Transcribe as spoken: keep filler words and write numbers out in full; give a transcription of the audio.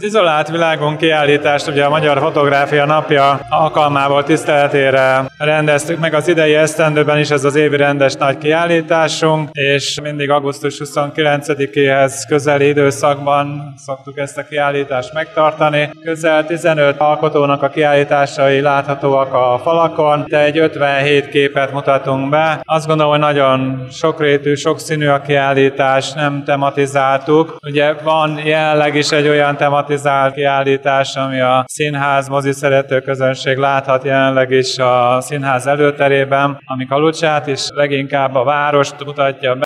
Az Izolált világunk kiállítást ugye a Magyar Fotográfia Napja alkalmából tiszteletére rendeztük meg az idei esztendőben is, ez az évi rendes nagy kiállításunk, és mindig augusztus huszonkilencedikéhez közeli időszakban szoktuk ezt a kiállítást megtartani. Közel tizenöt alkotónak a kiállításai láthatóak a falakon, de egy ötvenhét képet mutatunk be. Azt gondolom, hogy nagyon sokrétű, sokszínű a kiállítás, nem tematizáltuk. Ugye van jelenleg is egy olyan tematizált kiállítás, ami a színház, mozi szerető közönség láthat jelenleg is a színház előterében, ami Kalucsát is leginkább a várost mutatja be.